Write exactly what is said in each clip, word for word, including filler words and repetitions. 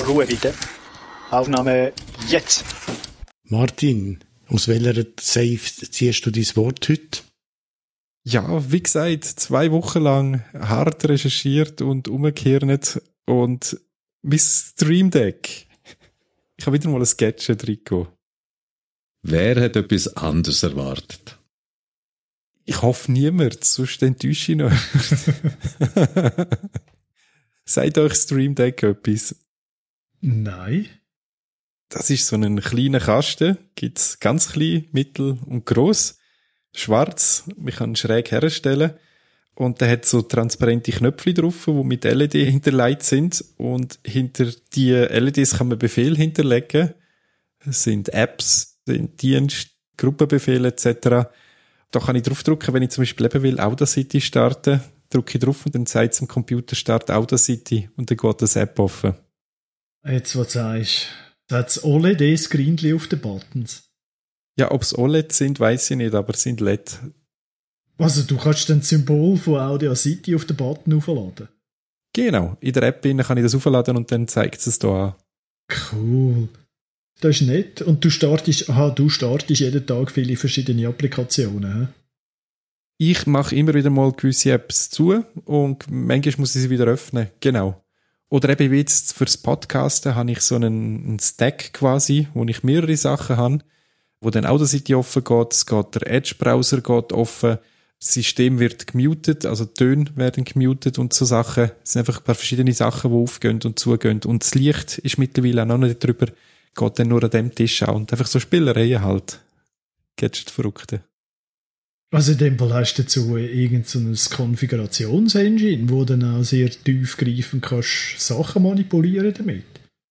Ruhe bitte. Aufnahme jetzt. Martin, aus welcher Safe ziehst du dein Wort heute? Ja, wie gesagt, zwei Wochen lang hart recherchiert und umgekehrt und mein Stream Deck. Ich habe wieder mal ein Gadget, Rico. Wer hat etwas anderes erwartet? Ich hoffe niemand, sonst enttäusche ich noch. Sagt euch Stream Deck etwas? Nein. Das ist so ein kleiner Kasten, gibt's ganz klein, mittel und gross, schwarz, man kann ihn schräg herstellen und der hat so transparente Knöpfe drauf, die mit L E D hinterlegt sind und hinter die L E Ds kann man Befehle hinterlegen. Das sind Apps, sind Dienste, Gruppenbefehle et cetera. Da kann ich draufdrücken, wenn ich zum Beispiel eben will, Audacity starten, drücke ich drauf und dann sagt es dem Computer Start Audacity und dann geht das App offen. Jetzt, was du sagst, da hat es O L E D-Screenchen auf den Buttons. Ja, ob es O L E D sind, weiss ich nicht, aber es sind L E D. Also du kannst dann das Symbol von Audacity auf den Button aufladen? Genau, in der App kann ich das aufladen und dann zeigt es da an. Cool. Das ist nett. Und du startest, aha, du startest jeden Tag viele verschiedene Applikationen, hä? Ich mache immer wieder mal gewisse Apps zu und manchmal muss ich sie wieder öffnen. Genau. Oder eben wie jetzt fürs Podcasten habe ich so einen, einen Stack quasi, wo ich mehrere Sachen habe, wo dann Audacity offen geht, es geht der Edge-Browser geht offen, das System wird gemutet, also die Töne werden gemutet und so Sachen. Es sind einfach ein paar verschiedene Sachen, die aufgehen und zugehen. Und das Licht ist mittlerweile auch noch nicht drüber, geht dann nur an dem Tisch an und einfach so Spielereien halt. Gadget-Verrückte. Also in dem Fall hast du dazu irgend so ein Konfigurationsengine, wo du dann auch sehr tiefgreifend kannst Sachen manipulieren damit.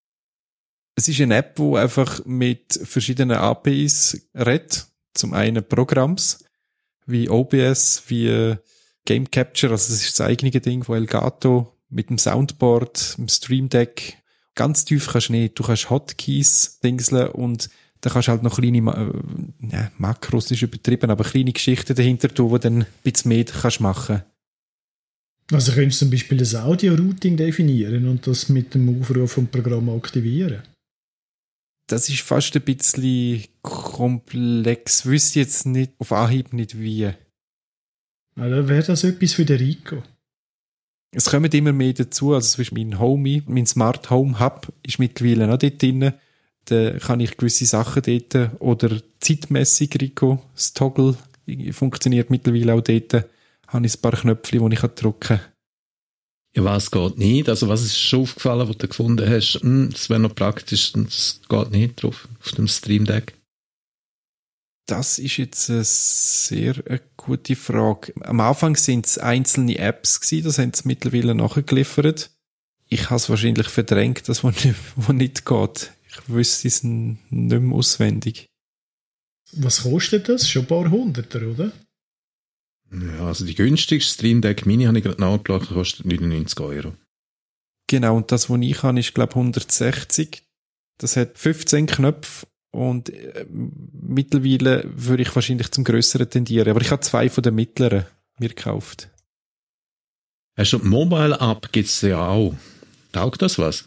Es ist eine App, die einfach mit verschiedenen A P Is redet. Zum einen Programms, wie O B S, wie Game Capture, also das ist das eigene Ding von Elgato, mit dem Soundboard, dem Stream Deck. Ganz tief kannst du nicht. Du kannst Hotkeys dingseln und da kannst du halt noch kleine äh, ja, Makros, ist übertrieben, aber kleine Geschichten dahinter tun, wo dann ein bisschen mehr kannst machen. Also könntest du zum Beispiel das Audio-Routing definieren und das mit dem Aufruf vom Programm aktivieren? Das ist fast ein bisschen komplex. Wüsste jetzt nicht, auf Anhieb nicht wie. Ja, dann wäre das etwas für den Rico. Es kommen immer mehr dazu, also zum Beispiel mein Homey, mein Smart Home Hub ist mittlerweile noch dort drin. Da kann ich gewisse Sachen dort, oder zeitmässig, Rico, das Toggle funktioniert mittlerweile auch dort. Da habe ich ein paar Knöpfe, die ich drücken kann. Ja, was geht nicht? Also was ist schon aufgefallen, was du gefunden hast? Hm, das wäre noch praktisch und es geht nicht drauf, auf dem Stream Deck. Das ist jetzt eine sehr eine gute Frage. Am Anfang sind es einzelne Apps gewesen, das haben sie mittlerweile nachgeliefert. Ich habe es wahrscheinlich verdrängt, das was nicht, was nicht geht. Ich wüsste es nicht mehr auswendig. Was kostet das? Schon ein paar Hunderter, oder? Ja, also die günstigste Stream Deck Mini habe ich gerade nachgeschaut, kostet neunundneunzig Euro. Genau, und das, was ich habe, ist, glaube ich, hundertsechzig. Das hat fünfzehn Knöpfe und äh, mittlerweile würde ich wahrscheinlich zum Grösseren tendieren. Aber ich habe zwei von den mittleren mir gekauft. Hast du die Mobile-App gibt es ja auch. Taugt das was?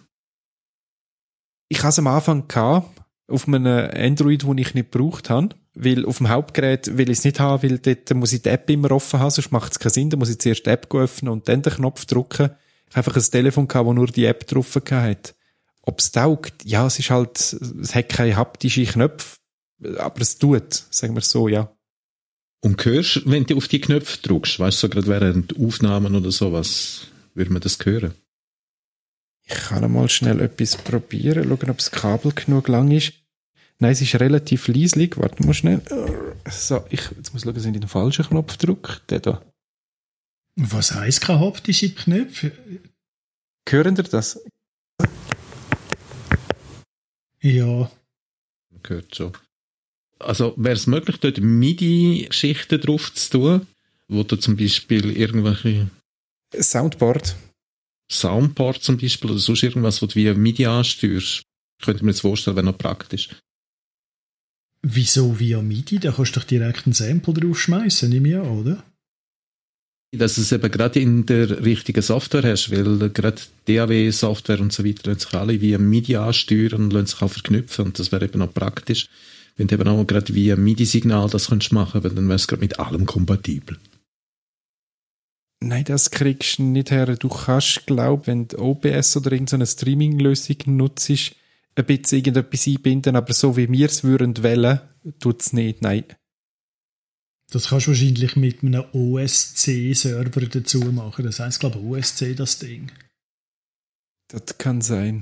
Ich hatte es am Anfang gehabt, auf einem Android, das ich nicht gebraucht habe. Weil auf dem Hauptgerät will ich es nicht haben, weil dort muss ich die App immer offen haben, sonst macht es keinen Sinn. Da muss ich zuerst die App öffnen und dann den Knopf drücken. Ich habe einfach ein Telefon gehabt, das nur die App drauf hatte. Ob es taugt? Ja, es ist halt, es hat keine haptischen Knöpfe, aber es tut, sagen wir so, ja. Und hörst, wenn du auf die Knöpfe drückst, weißt du, so gerade während Aufnahmen oder sowas, würde man das hören? Ich kann mal schnell etwas probieren, schauen, ob das Kabel genug lang ist. Nein, es ist relativ leislich. Warte mal schnell. So, ich, jetzt muss ich schauen, dass ich den falschen Knopf drücke. Der da. Was heisst keine haptische Knöpfe? Hören ihr das? Ja. Man hört schon. Also wäre es möglich, dort MIDI-Geschichten drauf zu tun, wo du zum Beispiel irgendwelche Soundboard. Soundboard zum Beispiel oder sonst irgendwas, wo du via MIDI ansteuerst. Könnte mir jetzt vorstellen, wäre noch praktisch. Wieso via MIDI? Da kannst du doch direkt ein Sample draufschmeißen, nehme ich an, oder? dass es eben gerade in der richtigen Software hast, weil gerade D A W-Software und so weiter lassen sich alle via MIDI ansteuern und lassen sich auch verknüpfen und das wäre eben auch praktisch, wenn du eben auch gerade via MIDI-Signal das könntest machen, weil dann wäre es gerade mit allem kompatibel. Nein, das kriegst du nicht her. Du kannst, glaube wenn du O B S oder irgendeine Streaming-Lösung nutzt, ein bisschen irgendetwas einbinden, aber so wie wir es würden wollen, tut es nicht, nein. Das kannst du wahrscheinlich mit einem O S C-Server dazu machen. Das heisst, glaube ich, O S C, das Ding. Das kann sein.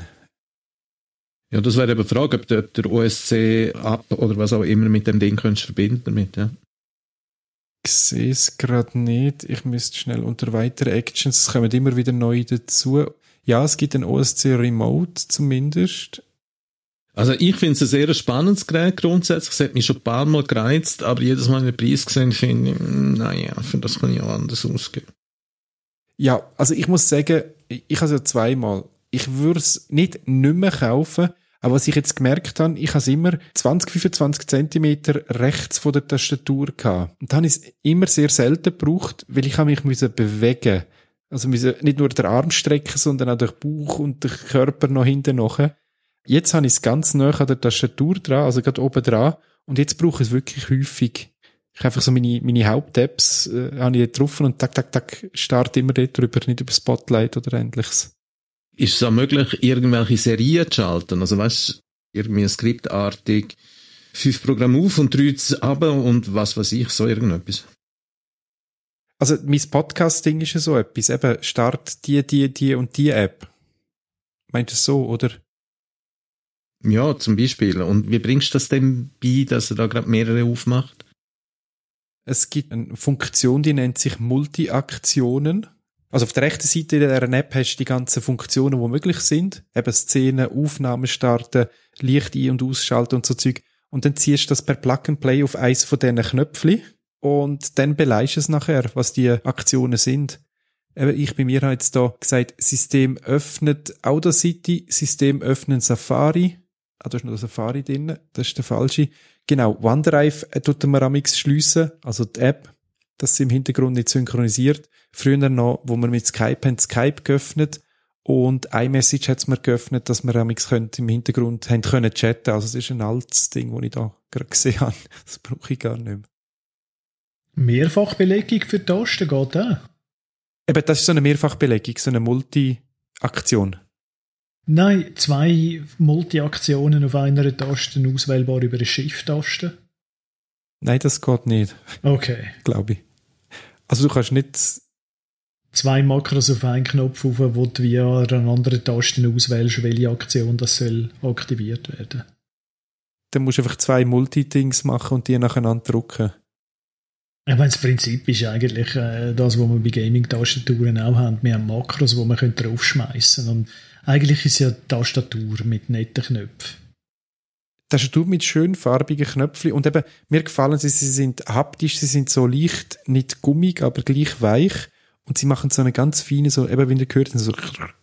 Ja, das wäre eben die Frage, ob der, der O S C-App oder was auch immer mit dem Ding könntest verbinden damit, ja. Ich sehe es gerade nicht. Ich müsste schnell unter weitere Actions, es kommen immer wieder neu dazu. Ja, es gibt ein O S C Remote zumindest. Also ich finde es ein sehr spannendes Gerät grundsätzlich. Es hat mich schon ein paar Mal gereizt, aber jedes Mal den Preis gesehen finde ich, naja, für das kann ich auch anders ausgeben. Ja, also ich muss sagen, ich habe es ja zweimal. Ich würde es nicht nicht mehr kaufen, aber was ich jetzt gemerkt habe, ich habe es immer zwanzig, fünfundzwanzig Zentimeter rechts von der Tastatur gehabt. Und dann habe ich es immer sehr selten gebraucht, weil ich habe mich müssen bewegen. Also müssen nicht nur den Arm strecken, sondern auch den Bauch und den Körper noch hinten nachher. Jetzt habe ich es ganz nah an der Tastatur dran, also gerade oben dran. Und jetzt brauche ich es wirklich häufig. Ich habe einfach so meine, meine Haupt-Apps, äh, habe ich dort drauf und tak, tak, tak, starte immer dort drüber, nicht über Spotlight oder ähnliches. Ist es auch möglich, irgendwelche Serien zu schalten? Also weißt, irgendwie skriptartig, fünf Programme auf und drei runter und was weiß ich, so irgendetwas. Also mein Podcasting ist ja so etwas, eben start die, die, die und die App. Meint ihr so, oder? Ja, zum Beispiel. Und wie bringst du das denn bei, dass er da gerade mehrere aufmacht? Es gibt eine Funktion, die nennt sich Multi-Aktionen. Also auf der rechten Seite dieser App hast du die ganzen Funktionen, die möglich sind. Eben Szenen, Aufnahmen starten, Licht ein- und ausschalten und so Zeug. Und dann ziehst du das per Plug and Play auf eins von diesen Knöpfchen und dann beleihst du es nachher, was die Aktionen sind. Eben ich bei mir habe jetzt da gesagt, System öffnet Audacity, System öffnet Safari. Ah, da ist noch der Safari drin, das ist der falsche. Genau, OneDrive tut man amix schliessen, also die App, dass sie im Hintergrund nicht synchronisiert. Früher noch, wo wir mit Skype haben, Skype geöffnet und iMessage hat es mir geöffnet, dass wir amix im Hintergrund haben können chatten. Also das ist ein altes Ding, das ich da gerade gesehen habe. Das brauche ich gar nicht mehr. Mehrfachbelegung für die Tasten geht auch. Eben, das ist so eine Mehrfachbelegung, so eine Multi-Aktion. Nein, zwei Multi-Aktionen auf einer Taste auswählbar über eine Shift-Taste. Nein, das geht nicht. Okay. Glaube ich. Also du kannst nicht... Zwei Makros auf einen Knopf auf, wo du via einer anderen Taste auswählst, welche Aktion das soll aktiviert werden. Dann musst du einfach zwei Multi-Dings machen und die nacheinander drücken. Ich meine, das Prinzip ist eigentlich äh, das, was wir bei Gaming-Tastaturen auch haben. Wir haben Makros, die man draufschmeißen können. Und eigentlich ist es ja die Tastatur mit netten Knöpfen. Tastatur mit schön farbigen Knöpfchen. Und eben, mir gefallen sie, sie sind haptisch, sie sind so leicht, nicht gummig, aber gleich weich. Und sie machen so eine ganz feine, so, eben, wenn ihr gehört, so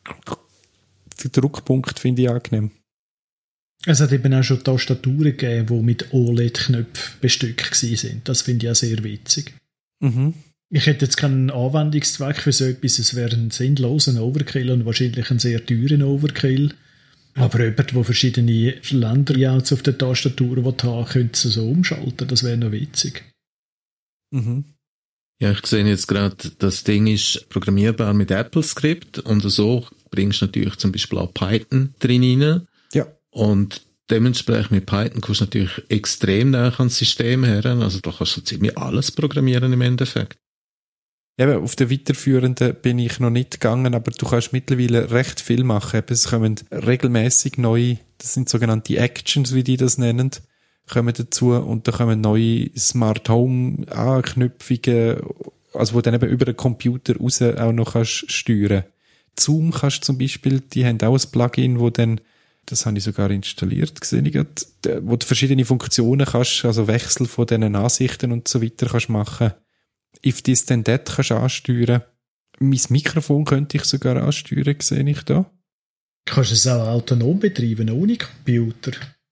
der Druckpunkt finde ich angenehm. Es hat eben auch schon Tastaturen gegeben, die mit O L E D-Knöpfen bestückt sind. Das finde ich auch sehr witzig. Mhm. Ich hätte jetzt keinen Anwendungszweck für so etwas. Es wäre ein sinnloser Overkill und wahrscheinlich ein sehr teurer Overkill. Aber jemand, der verschiedene Länder-Layouts auf der Tastatur haben, könnte es so umschalten. Das wäre noch witzig. Mhm. Ja, ich sehe jetzt gerade, das Ding ist programmierbar mit AppleScript und so bringst du natürlich zum Beispiel auch Python drin rein. Ja. Und dementsprechend mit Python kommst du natürlich extrem nah ans System her. Also da kannst du so ziemlich alles programmieren im Endeffekt. Eben, auf der weiterführenden bin ich noch nicht gegangen, aber du kannst mittlerweile recht viel machen. Es kommen regelmäßig neue, das sind sogenannte Actions, wie die das nennen, kommen dazu und da kommen neue Smart Home Anknüpfungen, also wo dann eben über den Computer raus auch noch kannst steuern. Zoom kannst zum Beispiel, die haben auch ein Plugin, wo dann, das habe ich sogar installiert, gesehen ich gerade, wo du verschiedene Funktionen kannst, also Wechsel von diesen Ansichten und so weiter kannst machen. If this then that kannst du ansteuern. Mein Mikrofon könnte ich sogar ansteuern, sehe ich da. Kannst du es auch autonom betreiben, ohne Computer?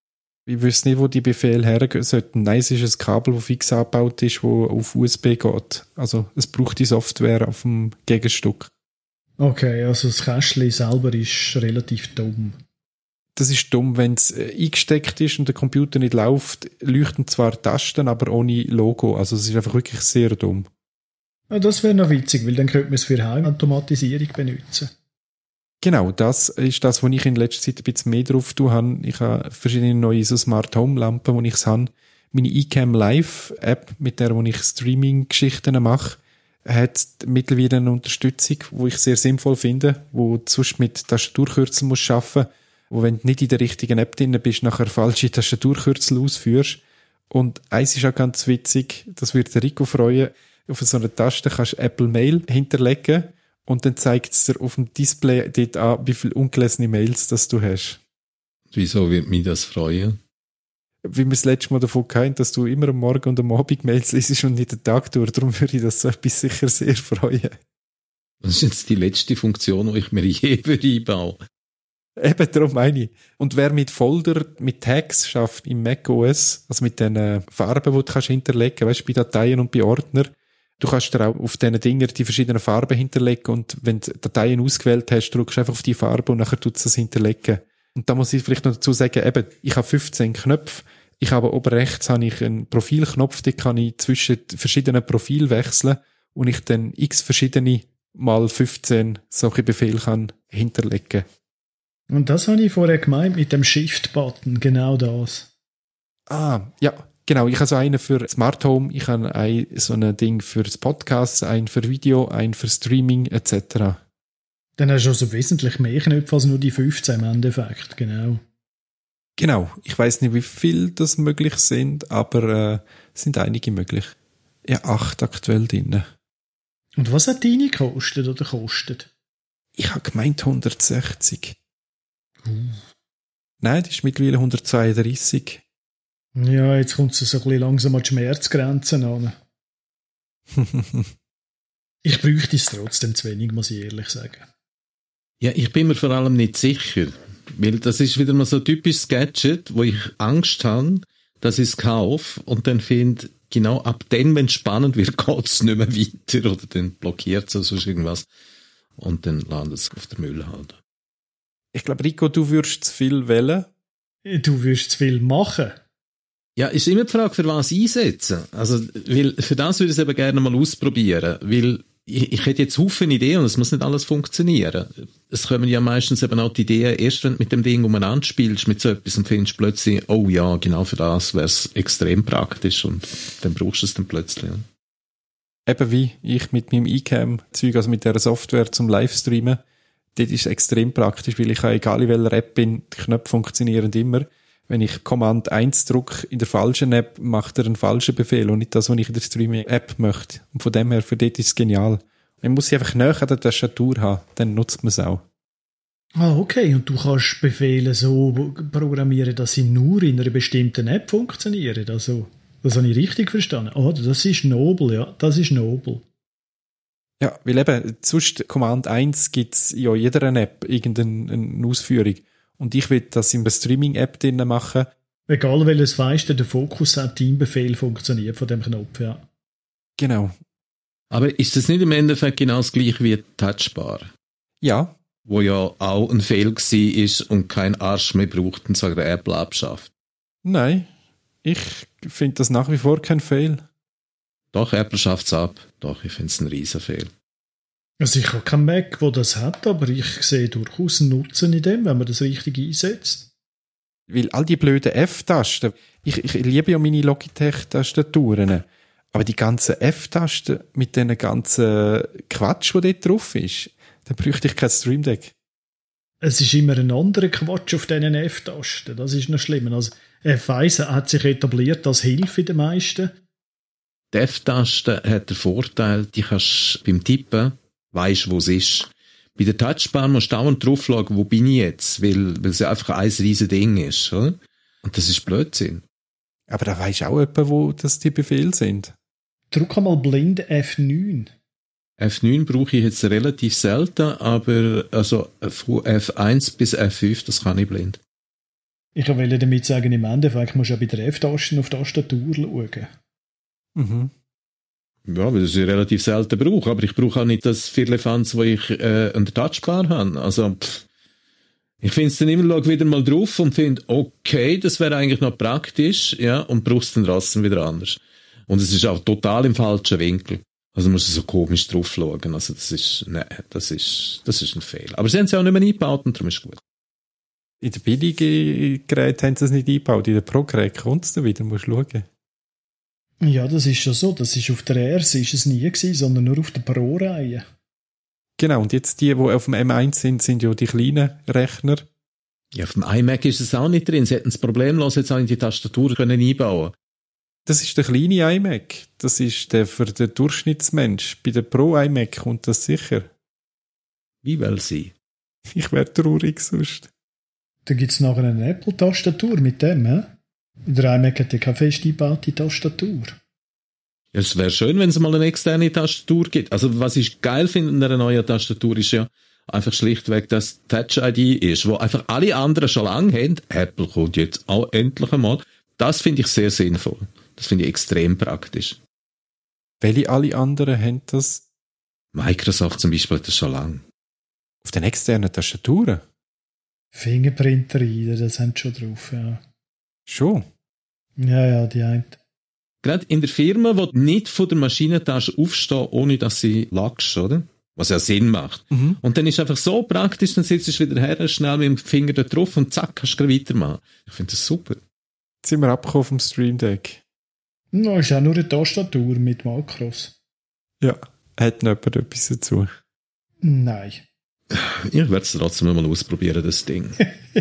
Ich wüsste nicht, wo die Befehle hergehen sollten. Nein, es ist ein Kabel, das fix angebaut ist, das auf U S B geht. Also es braucht die Software auf dem Gegenstück. Okay, also das Kästchen selber ist relativ dumm. Das ist dumm, wenn es eingesteckt ist und der Computer nicht läuft, leuchten zwar Tasten, aber ohne Logo. Also es ist einfach wirklich sehr dumm. Ja, das wäre noch witzig, weil dann könnte man es für Heimautomatisierung benutzen. Genau, das ist das, wo ich in letzter Zeit ein bisschen mehr drauf tue habe. Ich habe verschiedene neue so Smart Home Lampen, wo ich es habe. Meine iCam Live App, mit der wo ich Streaming-Geschichten mache, hat mittlerweile eine Unterstützung, wo ich sehr sinnvoll finde, wo du sonst mit Tastaturkürzel musst arbeiten, wo wenn du nicht in der richtigen App drin bist, nachher falsche Tastaturkürzel ausführst. Und eins ist auch ganz witzig, das würde der Rico freuen, auf so einer Taste kannst du Apple Mail hinterlegen und dann zeigt es dir auf dem Display dort an, wie viele ungelesene Mails das du hast. Wieso wird mich das freuen? Wie wir das letzte Mal davon hatten, dass du immer am Morgen und am Abend Mails liest und nicht den Tag durch. Darum würde ich das so etwas sicher sehr freuen. Das ist jetzt die letzte Funktion, die ich mir je einbaue. Eben, darum meine ich. Und wer mit Folder, mit Tags schafft im macOS, also mit den Farben, die du kannst hinterlegen, weißt du, bei Dateien und bei Ordner, du kannst dir auch auf diesen Dinger die verschiedenen Farben hinterlegen und wenn du Dateien ausgewählt hast, drückst du einfach auf die Farbe und nachher tut es das hinterlegen. Und da muss ich vielleicht noch dazu sagen, eben, ich habe fünfzehn Knöpfe, ich habe oben rechts habe ich einen Profilknopf, den kann ich zwischen verschiedenen Profilen wechseln und ich dann x verschiedene mal fünfzehn solche Befehle kann hinterlegen. Und das habe ich vorher gemeint mit dem Shift-Button, genau das. Ah, ja, genau. Ich habe so einen für Smart Home, ich habe ein, so ein Ding für das Podcast, ein für Video, ein für Streaming et cetera. Dann hast du also wesentlich mehr Knöpfe als nur die fünfzehn im Endeffekt, genau. Genau. Ich weiss nicht, wie viel das möglich sind, aber äh, es sind einige möglich. Ja, acht aktuell drin. Und was hat deine gekostet oder kostet? Ich habe gemeint hundertsechzig. Uh. Nein, das ist mittlerweile hundertzweiunddreissig. Ja, jetzt kommt es so ein bisschen langsam an die Schmerzgrenzen an. Ich bräuchte es trotzdem zu wenig, muss ich ehrlich sagen. Ja, ich bin mir vor allem nicht sicher. Weil das ist wieder mal so ein typisches Gadget, wo ich Angst habe, dass ich es kaufe und dann finde, genau ab dann, wenn es spannend wird, geht es nicht mehr weiter oder dann blockiert es oder sonst irgendwas. Und dann landet es auf der Müllhalde. Ich glaube, Rico, du würdest zu viel wählen. Du würdest zu viel machen. Ja, ist immer die Frage, für was einsetzen. Also, weil für das würde ich es eben gerne mal ausprobieren, weil ich, ich hätte jetzt Haufen Ideen und es muss nicht alles funktionieren. Es kommen ja meistens eben auch die Ideen, erst wenn du mit dem Ding umeinander spielst, mit so etwas und findest plötzlich, oh ja, genau für das wäre es extrem praktisch und dann brauchst du es dann plötzlich. Eben wie ich mit meinem iCam-Zeug, also mit dieser Software zum Livestreamen, das ist extrem praktisch, weil ich habe, egal in welcher App bin, die Knöpfe funktionieren immer. Wenn ich Command eins drücke in der falschen App, macht er einen falschen Befehl und nicht das, was ich in der Streaming-App möchte. Und von dem her, für das ist es genial. Man muss sie einfach näher an der Tastatur haben, dann nutzt man es auch. Ah, okay. Und du kannst Befehle so programmieren, dass sie nur in einer bestimmten App funktionieren. Also, das habe ich richtig verstanden. Ah, das ist nobel, ja. Das ist nobel. Ja, weil eben, sonst Command eins gibt es ja in jeder App irgendeine Ausführung. Und ich will das in der Streaming-App drin machen. Egal welches Fenster der Fokus hat, Teambefehl funktioniert von dem Knopf, ja. Genau. Aber ist das nicht im Endeffekt genau das gleiche wie Touchbar? Ja. Wo ja auch ein Fehl war und kein Arsch mehr braucht und sagt, der Apple abschafft. Nein, ich finde das nach wie vor kein Fail. Doch, Apple schafft es ab. Doch, ich finde es ein Riesenfehl. Also ich habe keinen Mac, der das hat, aber ich sehe durchaus einen Nutzen in dem, wenn man das richtig einsetzt. Weil all die blöden F-Tasten, ich, ich liebe ja meine Logitech-Tastaturen, aber die ganzen F-Tasten mit den ganzen Quatsch, der dort drauf ist, dann bräuchte ich kein Stream Deck. Es ist immer ein anderer Quatsch auf diesen F-Tasten, das ist noch schlimm. Also F eins hat sich etabliert als Hilfe in den meisten. Die F-Taste hat den Vorteil, die kannst beim Tippen weisst, wo es ist. Bei der Touchbar musst du dauernd drauf schauen, wo bin ich jetzt, weil, weil es ja einfach ein riesen Ding ist. Oder? Und das ist Blödsinn. Aber da weisst auch jemand, wo das die Befehle sind. Drück einmal blind F neun. F neun brauche ich jetzt relativ selten, aber also von F eins bis F fünf, das kann ich blind. Ich wollte damit sagen, im Endeffekt musst du ja bei der F-Tasten auf die Tastatur schauen. Mhm. Ja, weil das ich relativ selten brauche, aber ich brauche auch nicht das Firlefanz, wo ich äh, an der Touchbar habe. Also, pff, ich finde es dann immer, schaue wieder mal drauf und finde, okay, das wäre eigentlich noch praktisch, ja, und brauchst dann trotzdem wieder anders. Und es ist auch total im falschen Winkel. Also musst du so komisch drauf schauen. Also das ist, nein, das ist, das ist ein Fehler. Aber sie haben es ja auch nicht mehr eingebaut und darum ist es gut. In den billigen Geräten haben sie es nicht eingebaut. In den Pro-Geräten kommt es dann wieder, musst du schauen. Ja, das ist schon so. Das ist auf der R S ist es nie gewesen, sondern nur auf der Pro-Reihe. Genau, und jetzt die, die auf dem M eins sind, sind ja die kleinen Rechner. Ja, auf dem iMac ist es auch nicht drin. Sie hätten es problemlos jetzt auch in die Tastatur können einbauen. Das ist der kleine iMac. Das ist der für den Durchschnittsmensch. Bei der Pro-iMac kommt das sicher. Wie will sie? Ich wäre traurig sonst. Da gibt es nachher eine Apple-Tastatur mit dem, hä? Der iMac hat ja keine fest eingebaute Tastatur. Ja, es wäre schön, wenn es mal eine externe Tastatur gibt. Also was ich geil finde an einer neuen Tastatur ist ja einfach schlichtweg, dass Touch-I D ist, wo einfach alle anderen schon lange haben. Apple kommt jetzt auch endlich einmal. Das finde ich sehr sinnvoll. Das finde ich extrem praktisch. Welche alle anderen haben das? Microsoft zum Beispiel hat das schon lange. Auf den externen Tastaturen? Fingerprint-Reader, das haben sie schon drauf, ja. Schon? Ja, ja, die eine. Gerade in der Firma, wo du nicht von der Maschinentasche aufstehen, ohne dass sie lagst, oder? Was ja Sinn macht. Mhm. Und dann ist es einfach so praktisch, dann sitzt du wieder her, schnell mit dem Finger da drauf und zack, kannst du weitermachen. Ich finde das super. Jetzt sind wir abgekommen vom Stream Deck. No, ist auch nur eine Tastatur mit Makros. Ja, hat noch jemand etwas dazu? Nein. Ich werde es trotzdem mal ausprobieren, das Ding.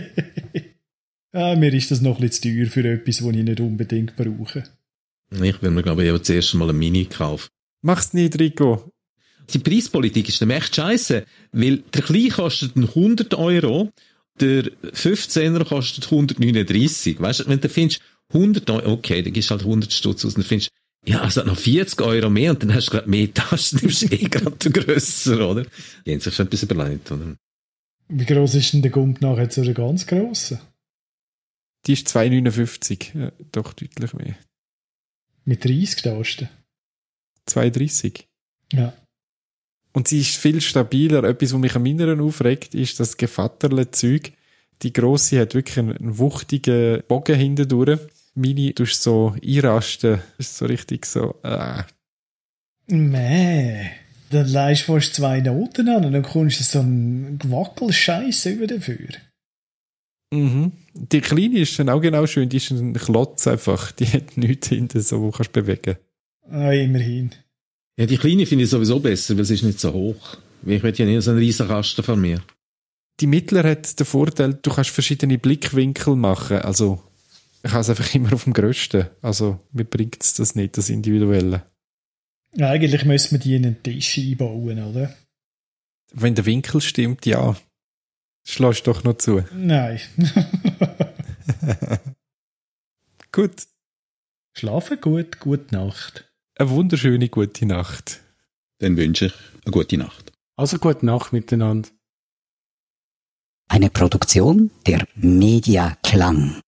ah, mir ist das noch ein bisschen zu teuer für etwas, das ich nicht unbedingt brauche. Ich will mir, glaube ich, das erste Mal ein Mini kaufen. Mach's nicht, Rico. Die Preispolitik ist nämlich echt scheisse, weil der Kleine kostet hundert Euro, der fünfzehner kostet hundertneununddreissig. Weißt du, wenn du findest, hundert Euro, okay, dann gibst du halt hundert Stutz aus und dann findest, ja, also noch vierzig Euro mehr und dann hast du gerade mehr Taschen, dann bist du eh gerade grösser, oder? Die haben sich schon etwas überlegt, oder? Wie gross ist denn der Gump nachher jetzt oder ganz grosse? Die ist zwei neunundfünfzig. Ja, doch deutlich mehr. Mit dreißig Tasten? zwei dreißig. Ja. Und sie ist viel stabiler. Etwas, was mich an meiner aufregt, ist das Gevatterle-Zeug. Die grosse hat wirklich einen, einen wuchtigen Bogen hinten durch. Meine tust so einrasten. Das ist so richtig so, äh. Mäh. Dann leist du fast zwei Noten an und dann kommst du so einen Gewackel-Scheiß über dafür. Mhm. Die kleine ist dann auch genau schön. Die ist ein Klotz einfach. Die hat nichts hinten, so, wo kannst du bewegen. Ah, immerhin. Ja, die Kleine finde ich sowieso besser, weil sie ist nicht so hoch. Ich will ja nicht so einen riesen Kasten von mir. Die mittlere hat den Vorteil, du kannst verschiedene Blickwinkel machen. Also, ich habe es einfach immer auf dem Grössten. Also, mir bringt es das nicht, das Individuelle. Eigentlich müssen wir die in einen Tisch einbauen, oder? Wenn der Winkel stimmt, ja. Schlägst doch noch zu. Nein. Gut. Schlafen gut, gute Nacht. Eine wunderschöne gute Nacht. Dann wünsche ich eine gute Nacht. Also gute Nacht miteinander. Eine Produktion der Media Klang.